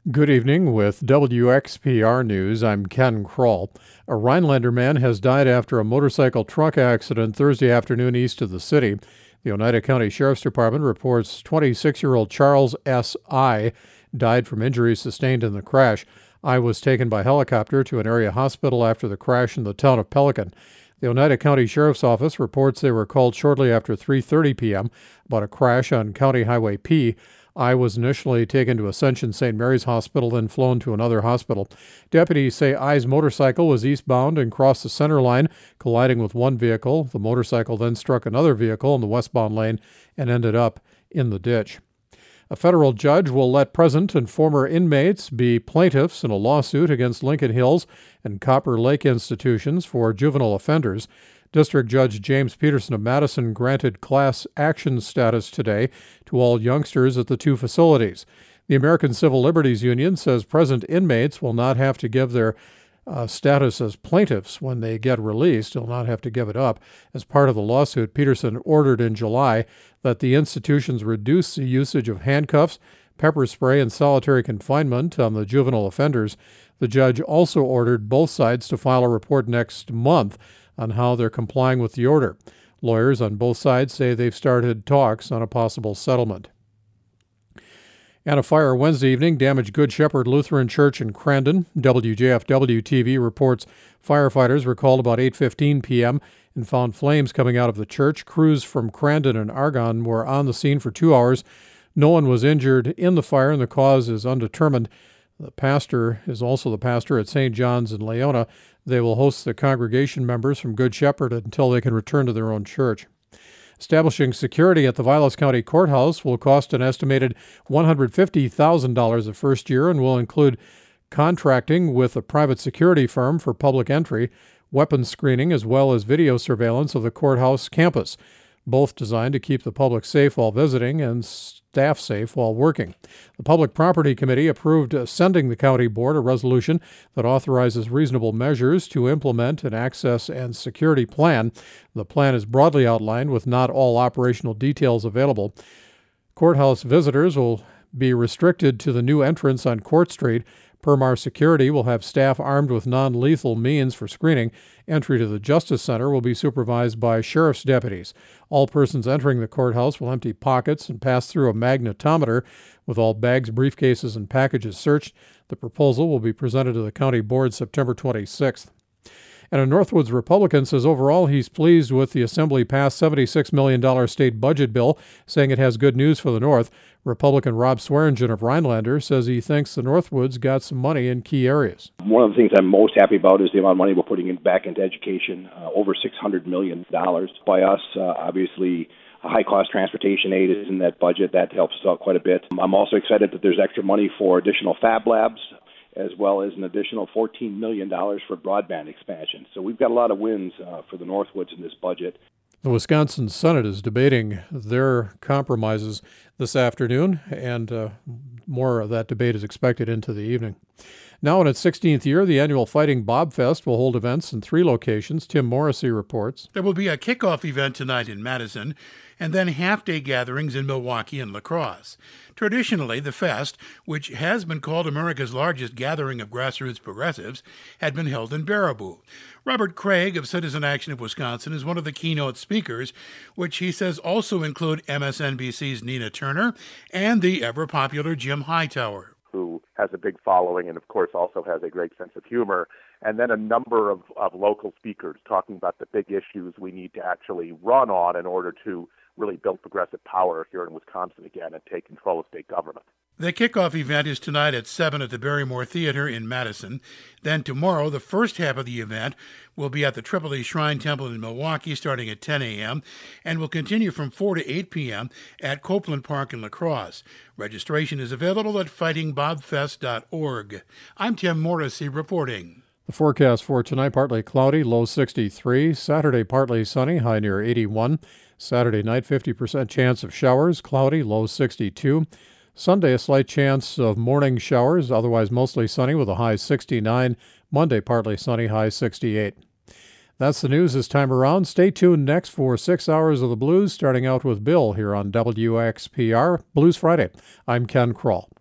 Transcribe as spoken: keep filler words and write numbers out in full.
Good evening with W X P R News. I'm Ken Kroll. A Rhinelander man has died after a motorcycle truck accident Thursday afternoon east of the city. The Oneida County Sheriff's Department reports twenty-six-year-old Charles S. I. died from injuries sustained in the crash. I was taken by helicopter to an area hospital after the crash in the town of Pelican. The Oneida County Sheriff's Office reports they were called shortly after three thirty p.m. about a crash on County Highway P. I was initially taken to Ascension Saint Mary's Hospital, then flown to another hospital. Deputies say I's motorcycle was eastbound and crossed the center line, colliding with one vehicle. The motorcycle then struck another vehicle in the westbound lane and ended up in the ditch. A federal judge will let present and former inmates be plaintiffs in a lawsuit against Lincoln Hills and Copper Lake institutions for juvenile offenders. District Judge James Peterson of Madison granted class action status today to all youngsters at the two facilities. The American Civil Liberties Union says present inmates will not have to give their uh, status as plaintiffs when they get released. They'll not have to give it up. As part of the lawsuit, Peterson ordered in July that the institutions reduce the usage of handcuffs, pepper spray, and solitary confinement on the juvenile offenders. The judge also ordered both sides to file a report next month on how they're complying with the order. Lawyers on both sides say they've started talks on a possible settlement. And a fire Wednesday evening damaged Good Shepherd Lutheran Church in Crandon. W J F W T V reports firefighters were called about eight fifteen p.m. and found flames coming out of the church. Crews from Crandon and Argonne were on the scene for two hours. No one was injured in the fire, and the cause is undetermined. The pastor is also the pastor at Saint John's in Leona. They will host the congregation members from Good Shepherd until they can return to their own church. Establishing security at the Vilas County Courthouse will cost an estimated one hundred fifty thousand dollars the first year and will include contracting with a private security firm for public entry, weapons screening, as well as video surveillance of the courthouse campus, both designed to keep the public safe while visiting and staff safe while working. The Public Property Committee approved sending the county board a resolution that authorizes reasonable measures to implement an access and security plan. The plan is broadly outlined with not all operational details available. Courthouse visitors will be restricted to the new entrance on Court Street. Permar Security will have staff armed with non-lethal means for screening. Entry to the Justice Center will be supervised by sheriff's deputies. All persons entering the courthouse will empty pockets and pass through a magnetometer with all bags, briefcases, and packages searched. The proposal will be presented to the county board September twenty-sixth. And a Northwoods Republican says overall he's pleased with the Assembly passed seventy-six million dollars state budget bill, saying it has good news for the North. Republican Rob Swearingen of Rhinelander says he thinks the Northwoods got some money in key areas. One of the things I'm most happy about is the amount of money we're putting in back into education, uh, over six hundred million dollars by us. Uh, obviously, high-cost transportation aid is in that budget. That helps us out quite a bit. I'm also excited that there's extra money for additional fab labs, as well as an additional fourteen million dollars for broadband expansion. So we've got a lot of wins uh, for the Northwoods in this budget. The Wisconsin Senate is debating their compromises this afternoon, and uh, more of that debate is expected into the evening. Now in its sixteenth year, the annual Fighting Bob Fest will hold events in three locations. Tim Morrissey reports. There will be a kickoff event tonight in Madison, and then half-day gatherings in Milwaukee and La Crosse. Traditionally, the fest, which has been called America's largest gathering of grassroots progressives, had been held in Baraboo. Robert Craig of Citizen Action of Wisconsin is one of the keynote speakers, which he says also include M S N B C's Nina Turner and the ever-popular Jim Hightower, who has a big following and, of course, also has a great sense of humor, and then a number of, of local speakers talking about the big issues we need to actually run on in order to really build progressive power here in Wisconsin again and take control of state government. The kickoff event is tonight at seven at the Barrymore Theater in Madison. Then tomorrow, the first half of the event will be at the Tripoli Shrine Temple in Milwaukee starting at ten a.m. and will continue from four to eight p.m. at Copeland Park in La Crosse. Registration is available at fighting bob fest dot org. I'm Tim Morrissey reporting. The forecast for tonight, partly cloudy, low sixty-three. Saturday, partly sunny, high near eighty-one. Saturday night, fifty percent chance of showers, cloudy, low sixty-two. Sunday, a slight chance of morning showers, otherwise mostly sunny with a high sixty-nine. Monday, partly sunny, high sixty-eight. That's the news this time around. Stay tuned next for six hours of the blues, starting out with Bill here on W X P R Blues Friday. I'm Ken Kroll.